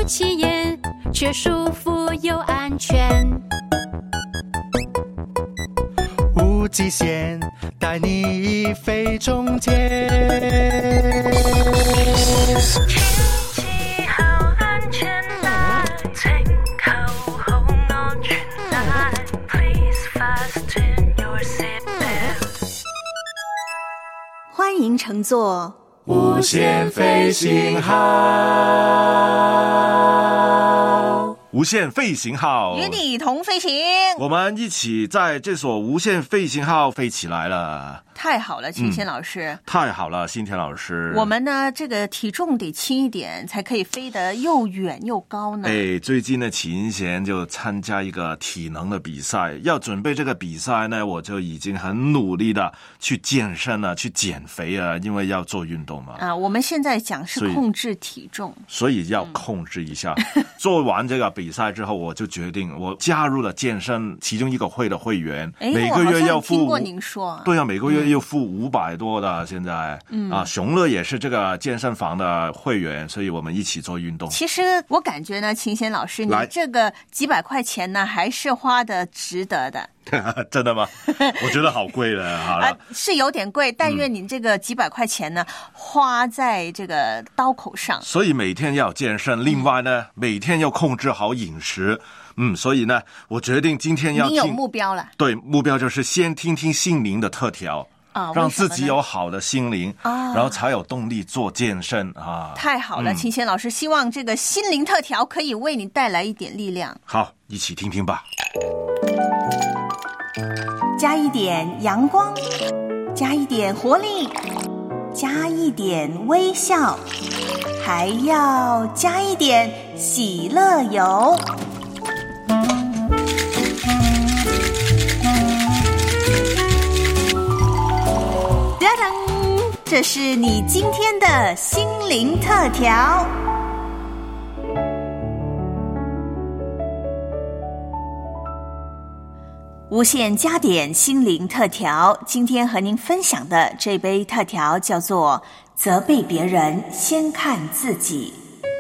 起眼，却舒服又安全。 无极限，带你飞中间。 天氣好安全啦，請扣好安全帶 Please fasten your seatbelt。 歡迎乘坐無限飛行號， 无限飞行号， 與你同飛行。 我们一起在这所无限飞行号飞起来了。 太好了，秦贤老师。 太好了，新田老师。 我们呢，这个体重得轻一点，才可以飞得又远又高呢。 最近呢，秦贤就参加一个体能的比赛，要准备这个比赛呢，我就已经很努力的去健身了，去减肥啊，因为要做运动嘛。 我们现在讲是控制体重， 所以要控制一下。做完这个比赛之后，我就决定我加入了健身其中一个会的会员，每个月要付。 听过您说。 对啊，每个月要付500多的，现在。熊乐也是这个健身房的会员，所以我们一起做运动。 其实我感觉呢，秦贤老师，你这个几百块钱呢，还是花的值得的。 真的吗？我觉得好贵了。好了， 是有点贵，但愿你这个几百块钱呢，花在这个刀口上。 所以每天要健身，另外呢，每天要控制好饮食。所以呢，我决定今天要你有目标了。 对，目标就是先听听心灵的特调。让自己有好的心灵，然后才有动力做健身啊！ 太好了，秦贤老师，希望这个心灵特调可以为你带来一点力量。 好，一起听听吧。 加一点阳光，加一点活力，加一点微笑，还要加一点喜乐油。这是你今天的心灵特调。无限加点心灵特调，今天和您分享的这杯特调叫做责备别人先看自己。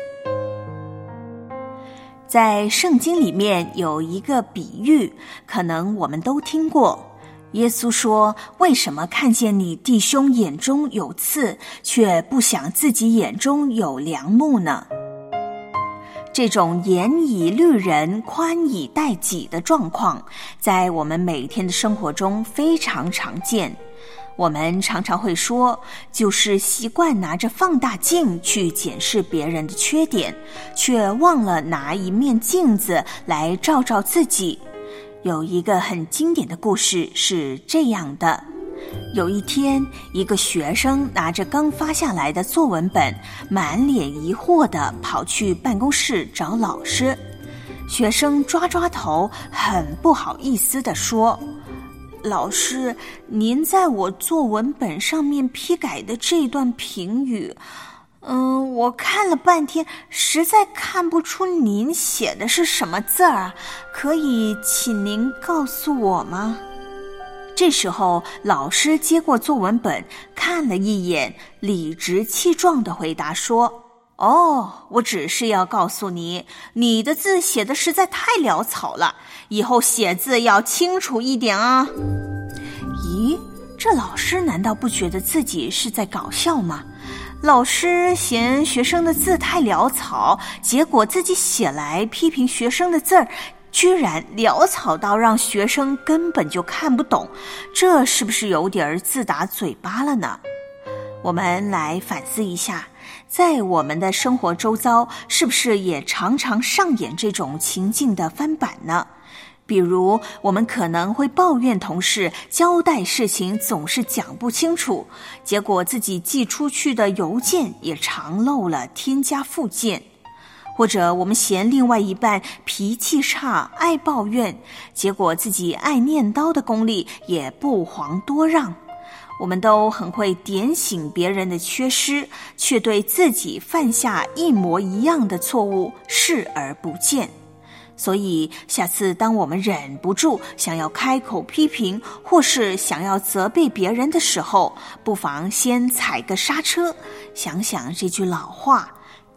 在圣经里面有一个比喻，可能我们都听过。耶稣说，为什么看见你弟兄眼中有刺，却不想自己眼中有梁木呢？这种严以律人，宽以待己的状况，在我们每天的生活中非常常见。我们常常会说，就是习惯拿着放大镜去检视别人的缺点，却忘了拿一面镜子来照照自己。有一个很经典的故事是这样的，有一天，一个学生拿着刚发下来的作文本，满脸疑惑地跑去办公室找老师。学生抓抓头，很不好意思地说，老师，您在我作文本上面批改的这段评语，我看了半天，实在看不出您写的是什么字儿，可以请您告诉我吗？这时候，老师接过作文本，看了一眼，理直气壮地回答说，我只是要告诉你，你的字写的实在太潦草了，以后写字要清楚一点啊。咦，这老师难道不觉得自己是在搞笑吗？老师嫌学生的字太潦草，结果自己写来批评学生的字儿，居然潦草到让学生根本就看不懂，这是不是有点自打嘴巴了呢？我们来反思一下，在我们的生活周遭，是不是也常常上演这种情境的翻版呢？比如，我们可能会抱怨同事交代事情总是讲不清楚，结果自己寄出去的邮件也常漏了添加附件。或者我们嫌另外一半脾气差，爱抱怨，结果自己爱念叨的功力也不遑多让。我们都很会点醒别人的缺失，却对自己犯下一模一样的错误视而不见。所以下次当我们忍不住想要开口批评，或是想要责备别人的时候，不妨先踩个刹车，想想这句老话，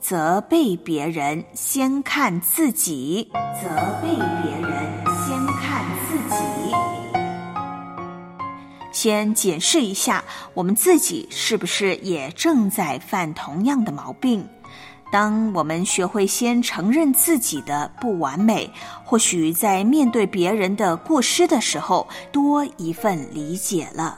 责备别人先看自己，责备别人先看自己。先检视一下我们自己是不是也正在犯同样的毛病。当我们学会先承认自己的不完美，或许在面对别人的过失的时候，多一份理解了。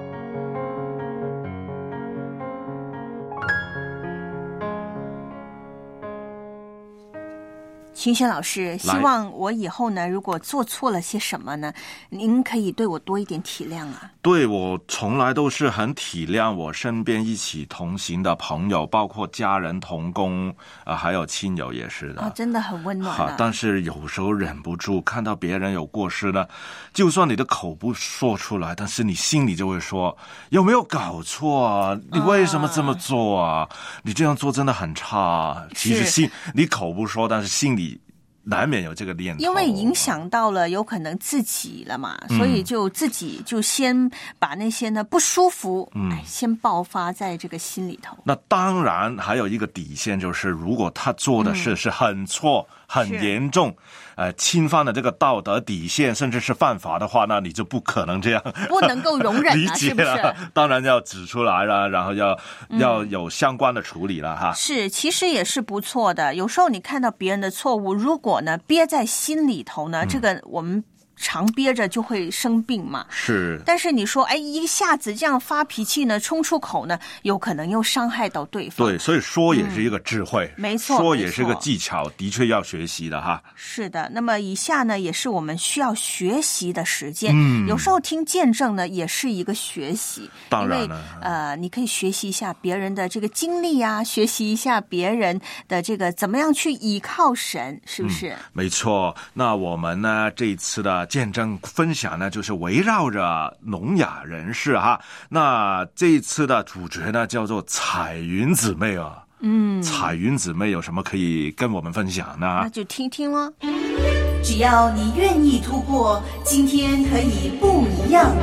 群轩老师，希望我以后呢，如果做错了些什么呢，您可以对我多一点体谅啊。 对，我从来都是很体谅我身边一起同行的朋友，包括家人、同工还有亲友也是的。 真的很温暖啊。 但是有时候忍不住看到别人有过失呢，就算你的口不说出来，但是你心里就会说，有没有搞错啊？你为什么这么做啊？你这样做真的很差。其实你口不说，但是心里难免有这个念头， 因为影响到了有可能自己了嘛，所以就自己就先把那些呢不舒服，先爆发在这个心里头。 那当然还有一个底线，就是如果他做的事是很错、很严重，侵犯了这个道德底线，甚至是犯法的话，那你就不可能这样， 不能够容忍理解了， 是不是？ 当然要指出来了，然后要有相关的处理了哈。 是，其实也是不错的。有时候你看到别人的错误，如果呢憋在心里头呢，这个我们常憋着就会生病嘛。 是。 但是你说，一下子这样发脾气呢，冲出口呢，有可能又伤害到对方。 对，所以说也是一个智慧， 没错， 说也是个技巧，的确要学习的哈。 是的，那么以下呢，也是我们需要学习的时间。有时候听见证呢，也是一个学习。 当然了， 因为你可以学习一下别人的这个经历啊，学习一下别人的这个怎么样去依靠神，是不是？ 没错。那我们呢，这一次的见证分享呢，就是围绕着聋哑人士哈。那这一次的主角呢，叫做彩云姊妹啊。彩云姊妹有什么可以跟我们分享呢？ 那就听听咯。 只要你愿意突破，今天可以不一样。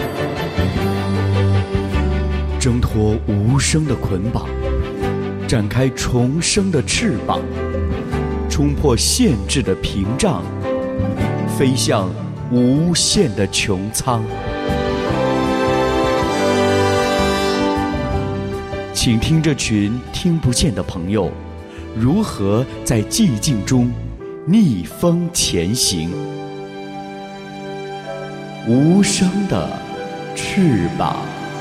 挣脱无声的捆绑，展开重生的翅膀，冲破限制的屏障，飞向无限的穹苍。请听这群听不见的朋友如何在寂静中逆风前行。无声的翅膀。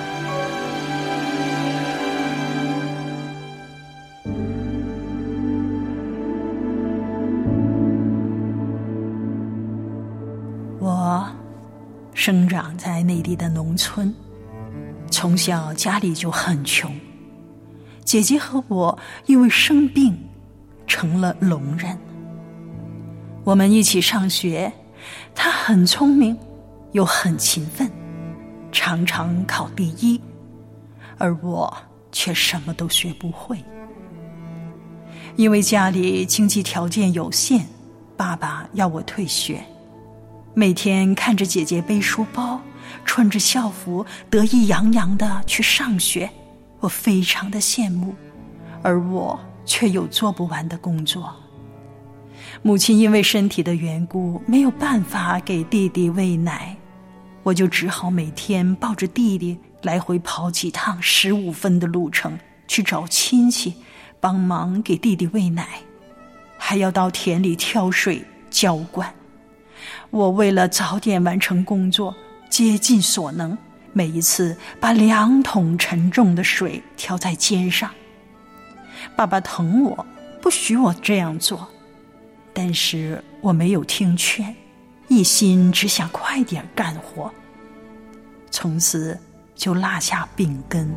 我生长在内地的农村，从小家里就很穷。姐姐和我因为生病成了聋人。我们一起上学，她很聪明又很勤奋，常常考第一，而我却什么都学不会。因为家里经济条件有限，爸爸要我退学。每天看着姐姐背书包，穿着校服，得意洋洋地去上学，我非常的羡慕，而我却有做不完的工作。母亲因为身体的缘故，没有办法给弟弟喂奶，我就只好每天抱着弟弟来回跑几趟15分的路程，去找亲戚帮忙给弟弟喂奶，还要到田里挑水浇灌。我为了早点完成工作，竭尽所能，每一次把2桶沉重的水挑在肩上。爸爸疼我，不许我这样做，但是我没有听劝，一心只想快点干活，从此就落下病根。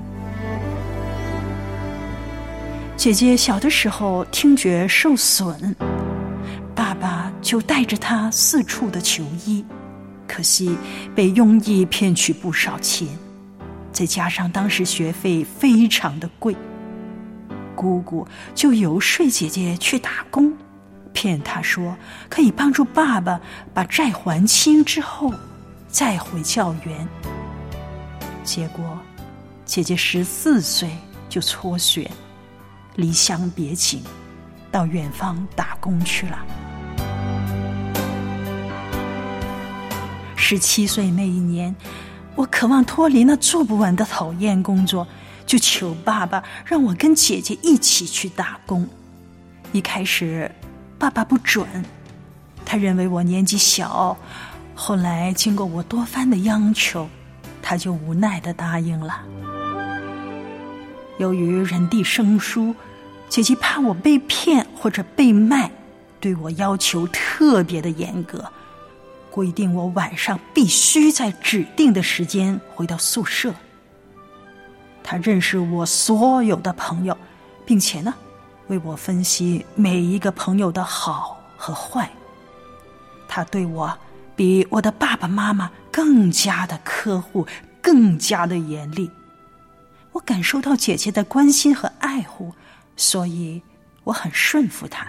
姐姐小的时候听觉受损，爸爸就带着她四处的求医，可惜被庸医骗取不少钱，再加上当时学费非常的贵，姑姑就游说姐姐去打工，骗她说可以帮助爸爸把债还清之后再回教园。结果姐姐14岁就辍学， 离乡别井，到远方打工去了。17岁那一年，我渴望脱离那做不完的讨厌工作，就求爸爸让我跟姐姐一起去打工。一开始爸爸不准，他认为我年纪小，后来经过我多番的央求，他就无奈地答应了。由于人地生疏，姐姐怕我被骗或者被卖，对我要求特别的严格，规定我晚上必须在指定的时间回到宿舍。他认识我所有的朋友，并且呢，为我分析每一个朋友的好和坏。他对我比我的爸爸妈妈更加的呵护，更加的严厉。我感受到姐姐的关心和爱护，所以我很顺服她。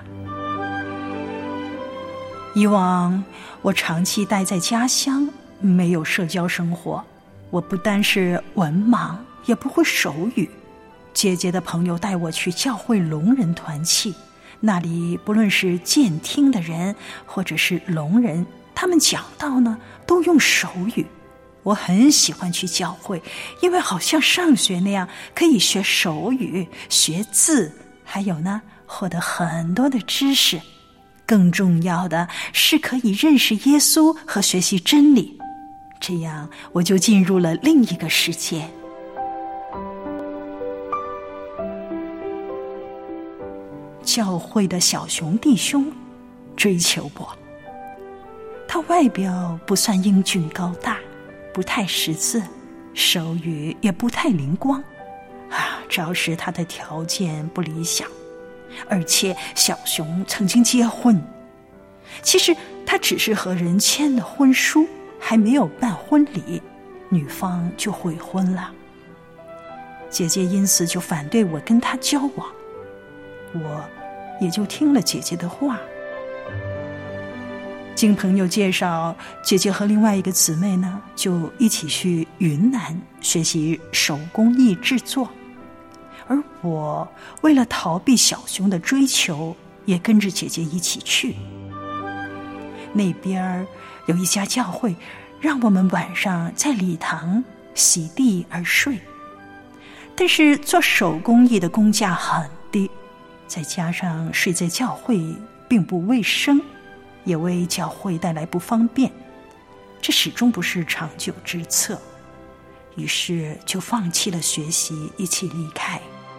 以往我长期待在家乡，没有社交生活，我不单是文盲，也不会手语。姐姐的朋友带我去教会聋人团契，那里不论是健听的人或者是聋人，他们讲道呢都用手语。我很喜欢去教会，因为好像上学那样，可以学手语、学字，还有呢获得很多的知识。更重要的是可以认识耶稣和学习真理，这样我就进入了另一个世界。教会的小熊弟兄追求我，他外表不算英俊高大，不太识字，手语也不太灵光着实他的条件不理想。而且小熊曾经结婚，其实他只是和人签了婚书，还没有办婚礼，女方就悔婚了。姐姐因此就反对我跟他交往，我也就听了姐姐的话。经朋友介绍，姐姐和另外一个姊妹呢，就一起去云南学习手工艺制作。而我为了逃避小熊的追求，也跟着姐姐一起去。那边有一家教会，让我们晚上在礼堂席地而睡。但是做手工艺的工价很低，再加上睡在教会并不卫生，也为教会带来不方便，这始终不是长久之策。于是就放弃了学习，一起离开。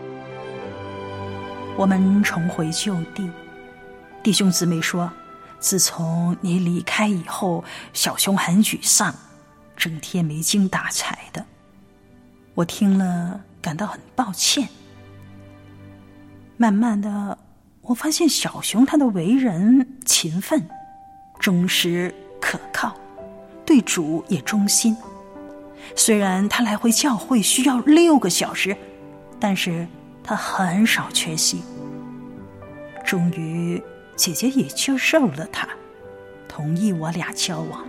我们重回旧地，弟兄姊妹说，自从你离开以后，小熊很沮丧，整天没精打采的。我听了感到很抱歉。慢慢的，我发现小熊他的为人勤奋、忠实、可靠，对主也忠心。虽然他来回教会需要6个小时，但是他很少缺席。终于姐姐也接受了他，同意我俩交往。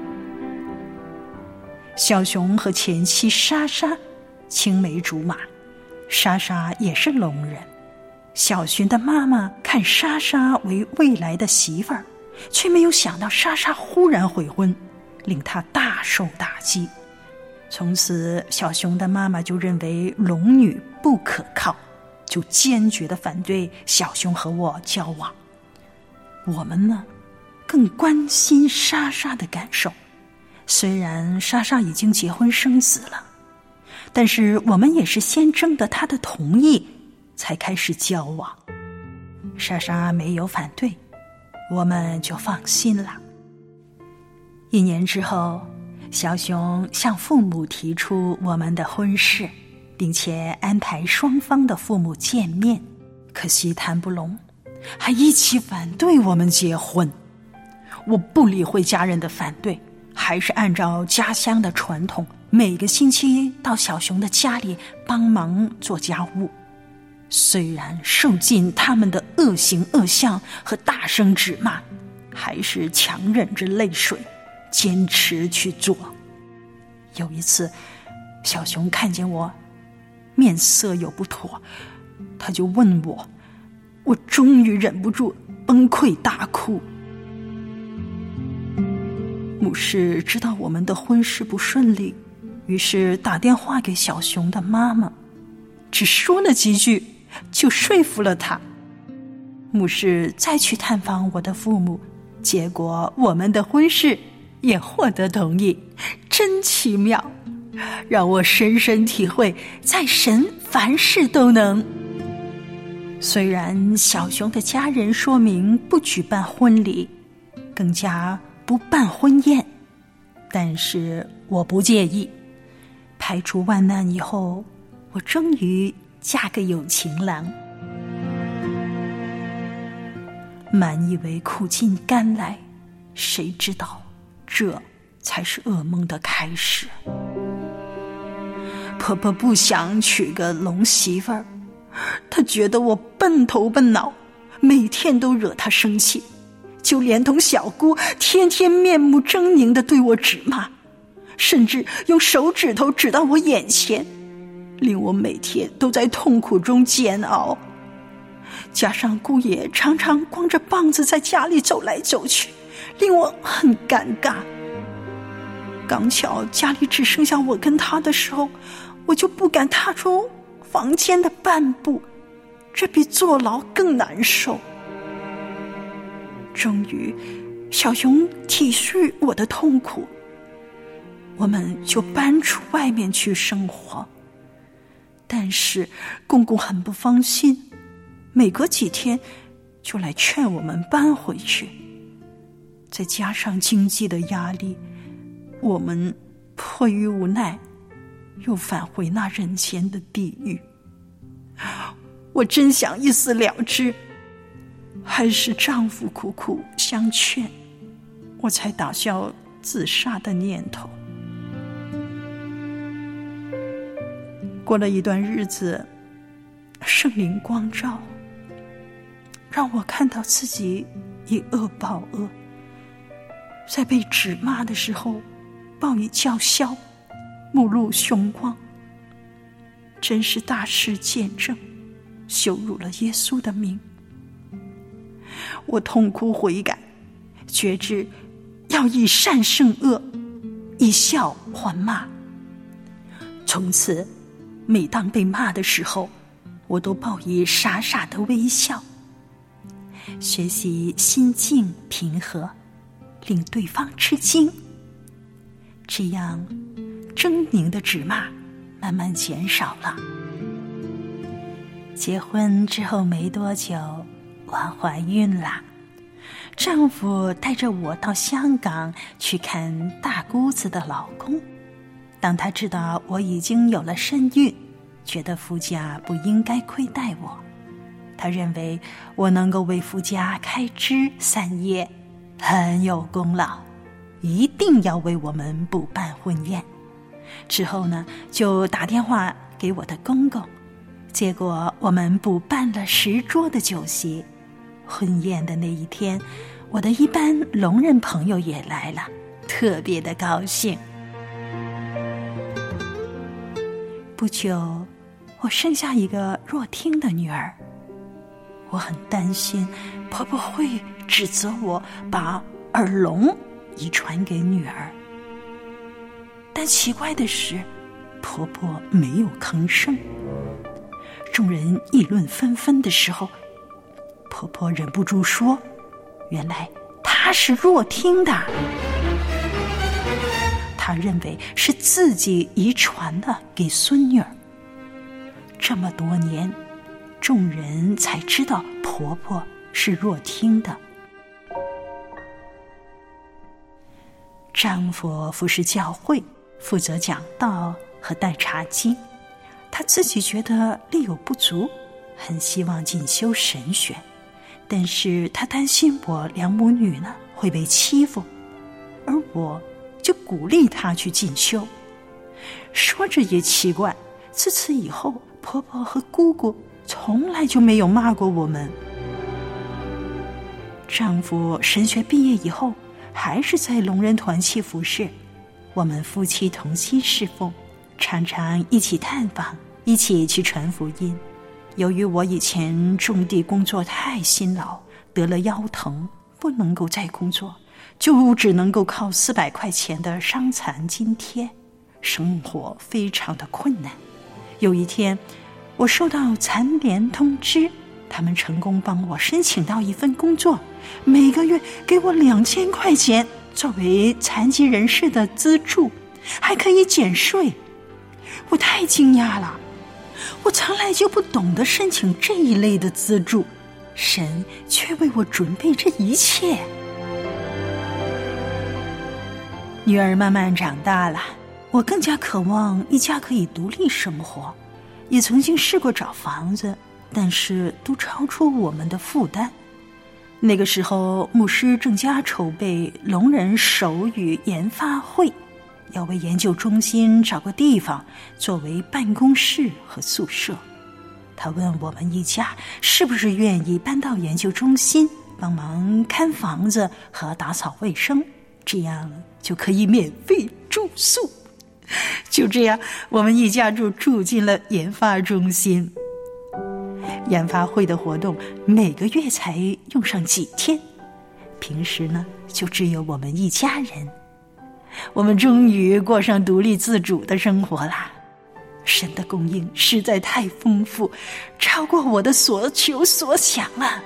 小熊和前妻莎莎青梅竹马，莎莎也是聋人。小熊的妈妈看莎莎为未来的媳妇儿，却没有想到莎莎忽然悔婚，令她大受打击。从此小熊的妈妈就认为聋女不可靠，就坚决地反对小熊和我交往。我们呢，更关心莎莎的感受。虽然莎莎已经结婚生子了，但是我们也是先征得她的同意才开始交往。莎莎没有反对，我们就放心了。1年之后，小熊向父母提出我们的婚事，并且安排双方的父母见面，可惜谈不拢，还一起反对我们结婚。我不理会家人的反对，还是按照家乡的传统，每个星期到小熊的家里帮忙做家务。虽然受尽他们的恶行恶相和大声指骂，还是强忍着泪水坚持去做。有一次，小熊看见我面色有不妥， 他就问我，我终于忍不住崩溃大哭。牧师知道我们的婚事不顺利，于是打电话给小熊的妈妈，只说了几句就说服了他。牧师再去探访我的父母，结果我们的婚事也获得同意，真奇妙，让我深深体会在神凡事都能。虽然小熊的家人说明不举办婚礼，更加不办婚宴，但是我不介意。排除万难以后，我终于嫁个有情郎。满以为苦尽甘来，谁知道这才是噩梦的开始。婆婆不想娶个龙媳妇儿，她觉得我笨头笨脑，每天都惹她生气，就连同小姑天天面目狰狞地对我指骂，甚至用手指头指到我眼前，令我每天都在痛苦中煎熬。加上姑爷常常光着膀子在家里走来走去，令我很尴尬。刚巧家里只剩下我跟他的时候，我就不敢踏出房间的半步，这比坐牢更难受。终于小熊体恤我的痛苦，我们就搬出外面去生活。但是公公很不放心，每隔几天就来劝我们搬回去。再加上经济的压力，我们迫于无奈又返回那人间的地狱。我真想一死了之，还是丈夫苦苦相劝，我才打消自杀的念头。过了一段日子，圣灵光照，让我看到自己以恶报恶，在被指骂的时候报以叫嚣，目露凶光，真是大事见证，羞辱了耶稣的名。我痛哭悔改，决志要以善胜恶，以笑还骂。从此每当被骂的时候，我都报以傻傻的微笑，学习心境平和，令对方吃惊。这样狰狞的指骂慢慢减少了。结婚之后没多久，我怀孕了。丈夫带着我到香港去看大姑子的老公。当他知道我已经有了身孕，觉得夫家不应该亏待我，他认为我能够为夫家开枝散叶，很有功劳，一定要为我们补办婚宴。之后呢，就打电话给我的公公，结果我们补办了10桌的酒席。婚宴的那一天，我的一班聋人朋友也来了，特别的高兴。不久，我生下一个弱听的女儿，我很担心婆婆会指责我把耳聋遗传给女儿。但奇怪的是，婆婆没有吭声。众人议论纷纷的时候，婆婆忍不住说，原来她是弱听的。她认为是自己遗传了给孙女儿。这么多年，众人才知道婆婆是弱听的。丈夫服侍教会，负责讲道和带查经，他自己觉得力有不足，很希望进修神学，但是他担心我两母女呢会被欺负，而我就鼓励他去进修。说着也奇怪，自此以后，婆婆和姑姑从来就没有骂过我们。丈夫神学毕业以后，还是在聋人团契服侍，我们夫妻同心侍奉，常常一起探访，一起去传福音。 由于我以前种地工作太辛劳，得了腰疼，不能够再工作，就只能够靠400块钱的伤残津贴，生活非常的困难。有一天，我收到残联通知，他们成功帮我申请到一份工作，每个月给我2000块钱作为残疾人士的资助，还可以减税。我太惊讶了，我从来就不懂得申请这一类的资助，神却为我准备这一切。女儿慢慢长大了，我更加渴望一家可以独立生活，也曾经试过找房子，但是都超出我们的负担。那个时候，牧师正加筹备聋人手语研发会，要为研究中心找个地方作为办公室和宿舍。他问我们一家是不是愿意搬到研究中心，帮忙看房子和打扫卫生，这样就可以免费住宿。就这样，我们一家住进了研发中心。研发会的活动每个月才用上几天，平时呢就只有我们一家人。我们终于过上独立自主的生活啦！神的供应实在太丰富，超过我的所求所想啊！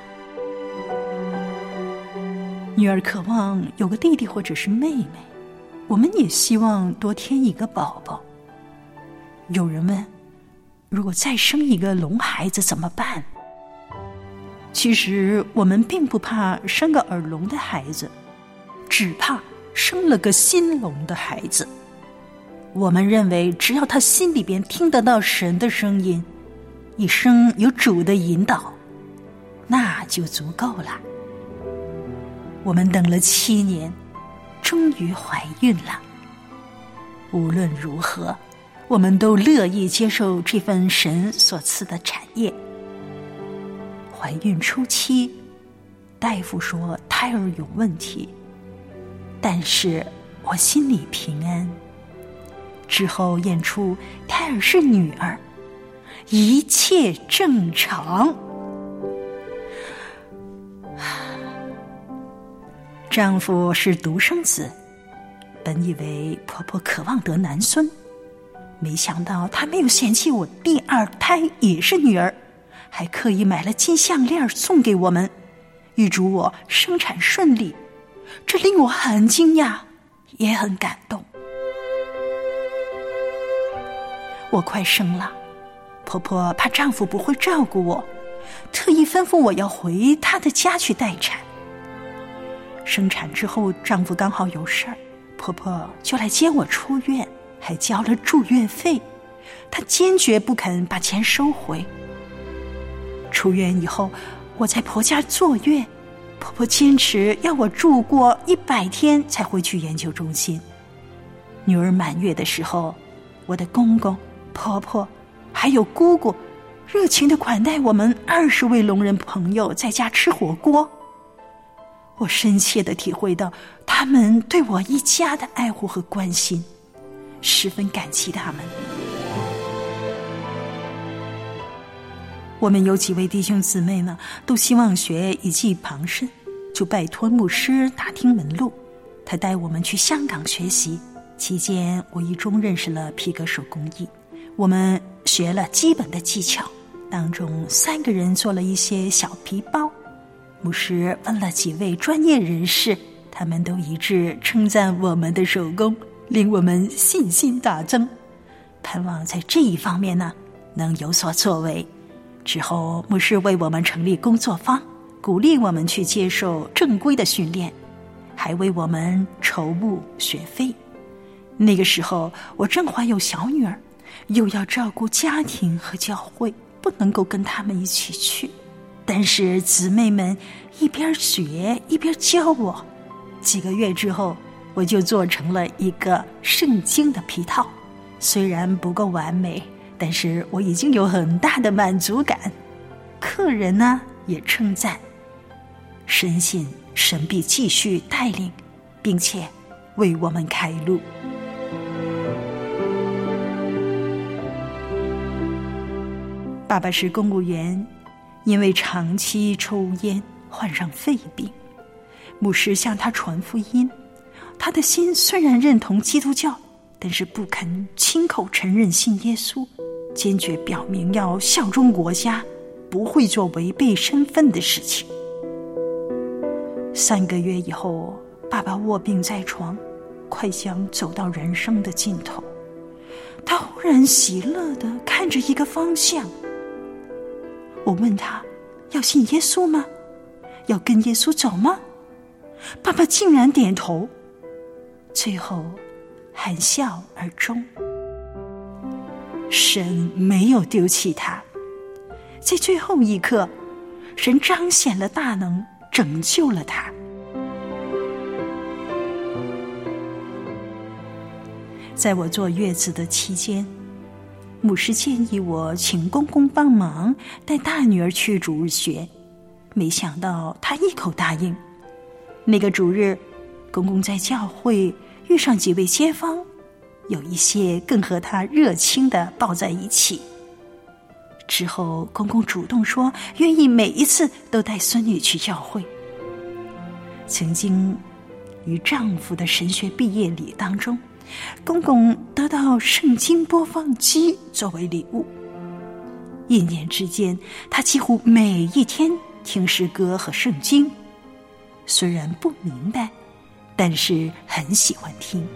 女儿渴望有个弟弟或者是妹妹，我们也希望多添一个宝宝。有人问，如果再生一个聋孩子怎么办？其实我们并不怕生个耳聋的孩子，只怕生了个心聋的孩子。我们认为只要他心里边听得到神的声音，一生有主的引导，那就足够了。我们等了7年，终于怀孕了。无论如何，我们都乐意接受这份神所赐的产业。怀孕初期，大夫说胎儿有问题，但是我心里平安。之后验出胎儿是女儿，一切正常。丈夫是独生子，本以为婆婆渴望得男孙，没想到她没有嫌弃我第2胎也是女儿，还刻意买了金项链送给我们，预祝我生产顺利。这令我很惊讶，也很感动。我快生了，婆婆怕丈夫不会照顾我，特意吩咐我要回她的家去待产。生产之后，丈夫刚好有事儿，婆婆就来接我出院，还交了住院费。她坚决不肯把钱收回。出院以后，我在婆家坐月，婆婆坚持要我住过100天才回去研究中心。女儿满月的时候，我的公公、婆婆还有姑姑热情地款待我们20位聋人朋友在家吃火锅。我深切地体会到他们对我一家的爱护和关心，十分感激他们。我们有几位弟兄姊妹呢，都希望学一技傍身，就拜托牧师打听门路。他带我们去香港学习，期间无意中认识了皮革手工艺，我们学了基本的技巧，当中3个人做了一些小皮包。牧师问了几位专业人士，他们都一致称赞我们的手工，令我们信心大增，盼望在这一方面呢能有所作为。之后牧师为我们成立工作坊，鼓励我们去接受正规的训练，还为我们筹募学费。那个时候我正怀有小女儿，又要照顾家庭和教会，不能够跟他们一起去。但是姊妹们一边学一边教我，几个月之后，我就做成了一个圣经的皮套。虽然不够完美，但是我已经有很大的满足感。客人呢也称赞，深信神必继续带领，并且为我们开路。 爸爸是公务员，因为长期抽烟患上肺病。牧师向他传福音，他的心虽然认同基督教，但是不肯亲口承认信耶稣，坚决表明要效忠国家，不会做违背身份的事情。3个月以后，爸爸卧病在床，快将走到人生的尽头。他忽然喜乐地看着一个方向。我问他，要信耶稣吗？要跟耶稣走吗？爸爸竟然点头，最后含笑而终。神没有丢弃他，在最后一刻，神彰显了大能，拯救了他。在我坐月子的期间，牧师建议我请公公帮忙带大女儿去主日学，没想到他一口答应。那个主日，公公在教会遇上几位街坊，有一些更和他热情地抱在一起。之后公公主动说愿意每一次都带孙女去教会。曾经与丈夫的神学毕业礼当中，公公得到圣经播放机作为礼物。一年之间，他几乎每一天听诗歌和圣经，虽然不明白，但是很喜欢听。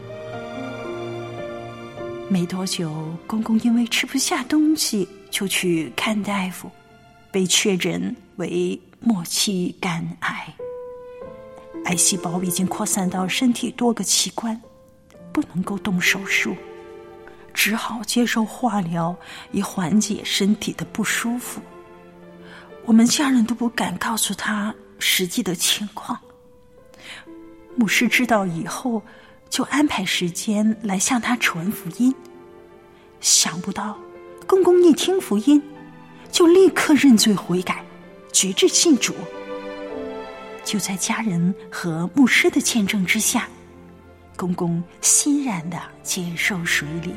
没多久，公公因为吃不下东西，就去看大夫，被确诊为末期肝癌。癌细胞已经扩散到身体多个器官，不能够动手术，只好接受化疗，以缓解身体的不舒服。我们家人都不敢告诉他实际的情况。牧师知道以后，就安排时间来向他传福音。想不到公公一听福音，就立刻认罪悔改，决志信主。就在家人和牧师的见证之下，公公欣然地接受水礼。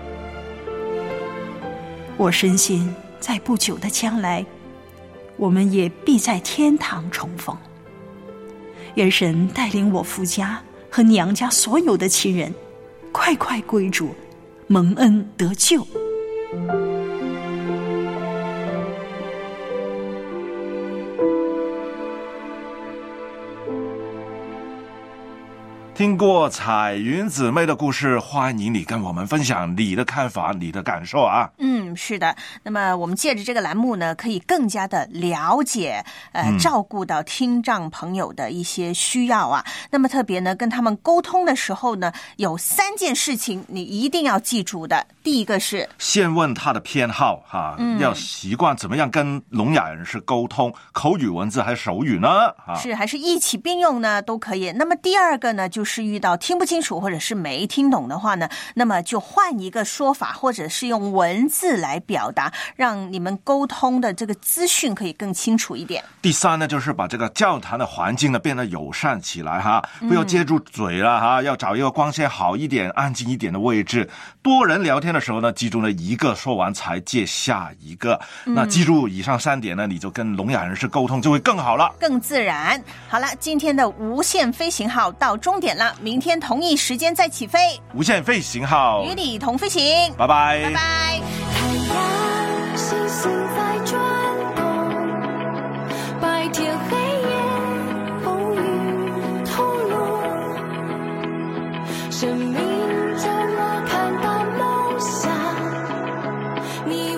我深信在不久的将来，我们也必在天堂重逢。愿神带领我夫家和娘家所有的亲人快快归主，蒙恩得救。 听过彩云姊妹的故事，欢迎你跟我们分享你的看法、你的感受啊。 是的。那么我们借着这个栏目呢，可以更加的了解照顾到听障朋友的一些需要啊。那么特别呢，跟他们沟通的时候呢，有3件事情你一定要记住的。第一个是先问他的偏好哈，要习惯怎么样跟聋哑人士沟通，口语文字还是手语呢？ 是还是一起并用呢？都可以。那么第二个呢，就是遇到听不清楚或者是没听懂的话呢，那么就换一个说法，或者是用文字来表达，让你们沟通的这个资讯可以更清楚一点。 第3呢，就是把这个交谈的环境呢变得友善起来哈，不要接住嘴了哈，要找一个光线好一点、安静一点的位置。多人聊天的时候呢，记住呢一个说完才接下一个。那记住以上3点呢，你就跟聋哑人士沟通就会更好了， 更自然。好了，今天的无限飞行号到终点了，明天同一时间再起飞。 无限飞行号与你同飞行， 拜拜， 拜拜。 太阳星星在转动，白天黑夜风雨透露，生命中我看到梦想，你